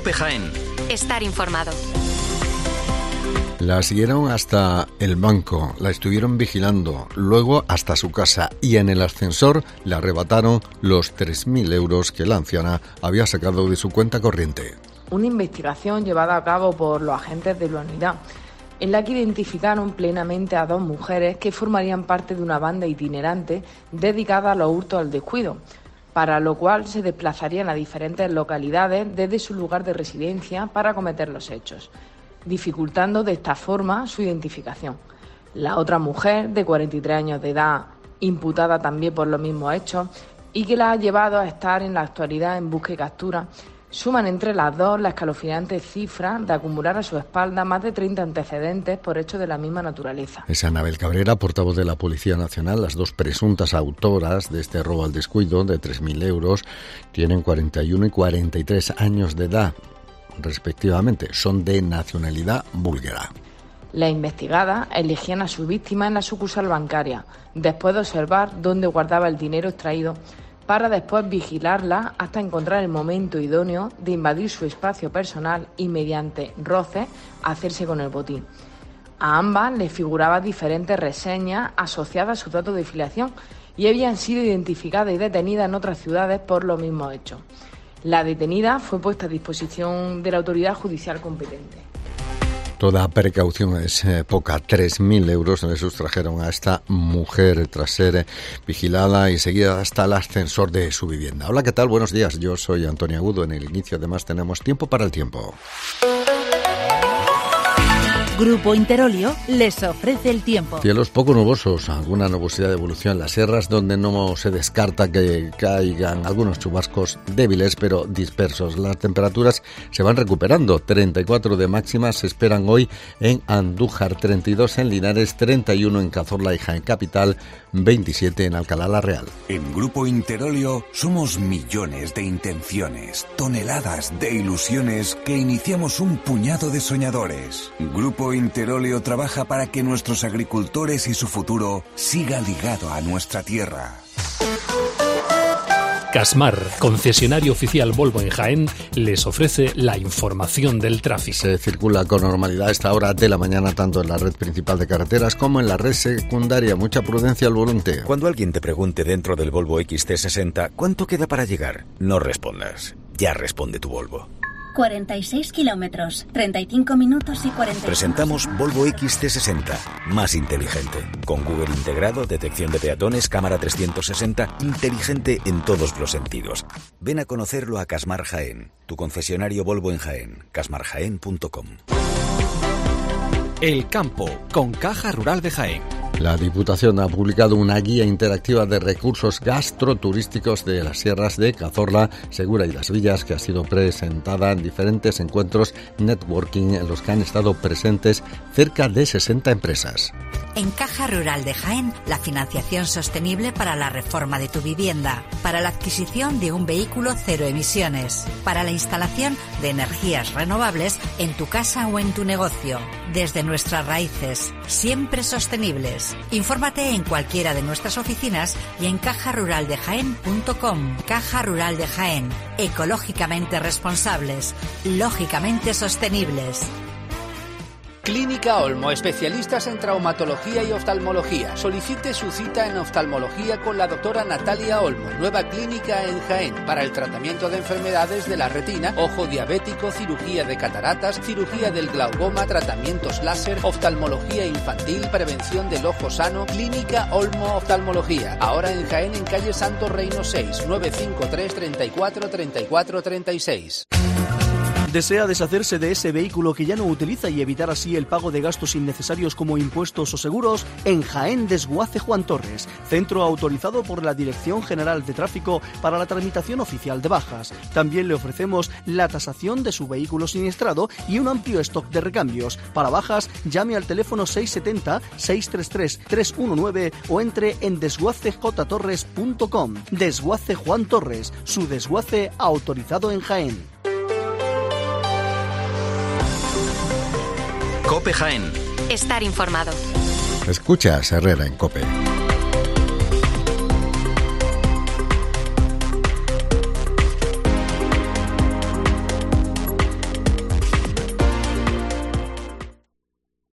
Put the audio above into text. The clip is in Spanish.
COPE Jaén. Estar informado. La siguieron hasta el banco, la estuvieron vigilando, luego hasta su casa y en el ascensor le arrebataron los 3.000 euros que la anciana había sacado de su cuenta corriente. Una investigación llevada a cabo por los agentes de la unidad, en la que identificaron plenamente a 2 mujeres que formarían parte de una banda itinerante dedicada a los hurtos al descuido, para lo cual se desplazarían a diferentes localidades desde su lugar de residencia para cometer los hechos, dificultando de esta forma su identificación. La otra mujer, de 43 años de edad, imputada también por los mismos hechos y que la ha llevado a estar en la actualidad en busca y captura, suman entre las dos la escalofriante cifra de acumular a su espalda más de 30 antecedentes por hechos de la misma naturaleza. Es Anabel Cabrera, portavoz de la Policía Nacional. Las 2 presuntas autoras de este robo al descuido de 3.000 euros tienen 41 y 43 años de edad, respectivamente. Son de nacionalidad búlgara. Las investigadas elegían a su víctima en la sucursal bancaria, después de observar dónde guardaba el dinero extraído, para después vigilarla hasta encontrar el momento idóneo de invadir su espacio personal y, mediante roces, hacerse con el botín. A ambas les figuraban diferentes reseñas asociadas a su dato de filiación y habían sido identificadas y detenidas en otras ciudades por los mismos hechos. La detenida fue puesta a disposición de la autoridad judicial competente. Toda precaución es poca. 3.000 euros le sustrajeron a esta mujer tras ser vigilada y seguida hasta el ascensor de su vivienda. Hola, ¿qué tal? Buenos días. Yo soy Antonio Agudo. En el inicio, además, tenemos tiempo para el tiempo. Grupo Interolio les ofrece el tiempo. Cielos poco nubosos, alguna nubosidad de evolución en las sierras, donde no se descarta que caigan algunos chubascos débiles pero dispersos. Las temperaturas se van recuperando. 34 de máxima se esperan hoy en Andújar, 32 en Linares, 31 en Cazorla y Jaén Capital, 27 en Alcalá la Real. En Grupo Interolio somos millones de intenciones, toneladas de ilusiones que iniciamos un puñado de soñadores. Grupo Interolio trabaja para que nuestros agricultores y su futuro siga ligado a nuestra tierra. Casmar, concesionario oficial Volvo en Jaén, les ofrece la información del tráfico. Se circula con normalidad a esta hora de la mañana tanto en la red principal de carreteras como en la red secundaria. Mucha prudencia al volante. Cuando alguien te pregunte dentro del Volvo XC60 ¿cuánto queda para llegar? No respondas. Ya responde tu Volvo. 46 kilómetros, 35 minutos y 40. Presentamos Volvo XC60, más inteligente. Con Google integrado, detección de peatones, cámara 360, inteligente en todos los sentidos. Ven a conocerlo a Casmar Jaén, tu concesionario Volvo en Jaén, casmarjaén.com. El campo, con Caja Rural de Jaén. La Diputación ha publicado una guía interactiva de recursos gastroturísticos de las sierras de Cazorla, Segura y Las Villas, que ha sido presentada en diferentes encuentros networking en los que han estado presentes cerca de 60 empresas. En Caja Rural de Jaén, la financiación sostenible para la reforma de tu vivienda, para la adquisición de un vehículo cero emisiones, para la instalación de energías renovables en tu casa o en tu negocio. Desde nuestras raíces, siempre sostenibles. Infórmate en cualquiera de nuestras oficinas y en cajaruraldejaén.com. Caja Rural de Jaén, ecológicamente responsables, lógicamente sostenibles. Clínica Olmo, especialistas en traumatología y oftalmología. Solicite su cita en oftalmología con la doctora Natalia Olmo, nueva clínica en Jaén, para el tratamiento de enfermedades de la retina, ojo diabético, cirugía de cataratas, cirugía del glaucoma, tratamientos láser, oftalmología infantil, prevención del ojo sano. Clínica Olmo Oftalmología, ahora en Jaén, en calle Santo Reino 6, 953 34 34 36. ¿Desea deshacerse de ese vehículo que ya no utiliza y evitar así el pago de gastos innecesarios como impuestos o seguros? En Jaén Desguace Juan Torres, centro autorizado por la Dirección General de Tráfico para la tramitación oficial de bajas. También le ofrecemos la tasación de su vehículo siniestrado y un amplio stock de recambios. Para bajas, llame al teléfono 670-633-319 o entre en desguacejtorres.com. Desguace Juan Torres, su desguace autorizado en Jaén. COPE Jaén. Estar informado. Escuchas Herrera en COPE.